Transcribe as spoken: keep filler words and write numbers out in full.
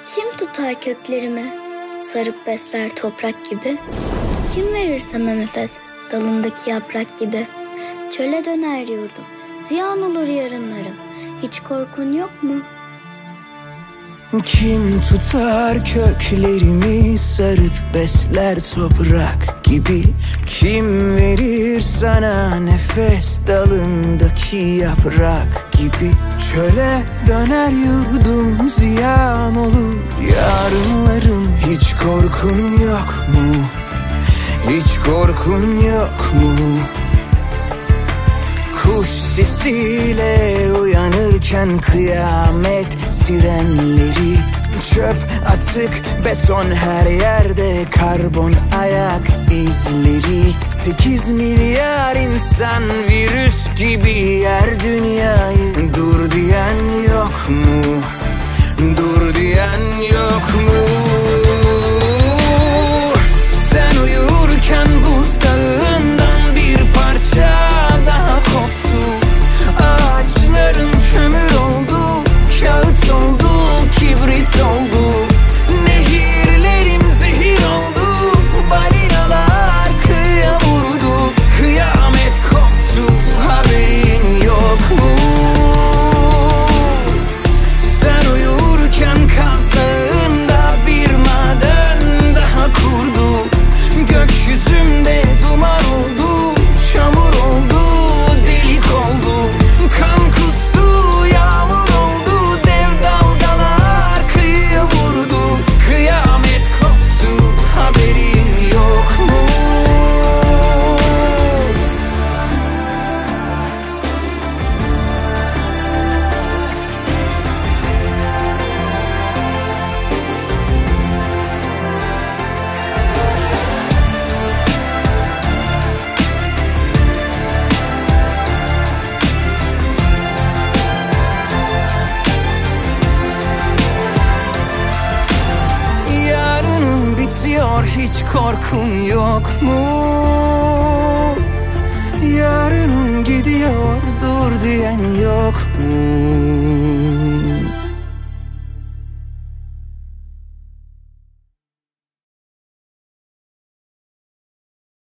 Kim tutar köklerimi, sarıp besler toprak gibi? Kim verir sana nefes, dalındaki yaprak gibi? Çöle döner yurdum, ziyan olur yarınlarım. Hiç korkun yok mu? Kim tutar köklerimi, sarıp besler toprak gibi? Kim verir sana nefes, dalındaki yaprak gibi? Çöle döner yurdum, ziyan olur yarınlarım. Hiç korkun yok mu? Hiç korkun yok mu? Kuş sesiyle uyanırken kıyamet sirenleri, çöp atık beton her yerde, karbon ayak izleri. Sekiz milyar insan virüs gibi yer dünyayı. Dur diyen yok mu? Dur diyen yok mu? Sen uyurken buzdağından bir parça daha koptu. Ağaçların kömür oldu, kağıt oldu, kibrit oldu. Nehirlerim zehir oldu, balinalar kıyıya vurdu. Kıyamet koptu, haberin yok mu? Sen uyurken Kaz Dağı'nda bir maden daha kurdu. Gökyüzümde duman oldu, çamur oldu, delik oldu. Kan kustu, yağmur oldu, dev dalgalar kıyıya vurdu. Kıyamet koptu, haberin yok mu? Yarın bitiyor, hiç korkun yok mu? Yarınım gidiyor, dur diyen yok mu?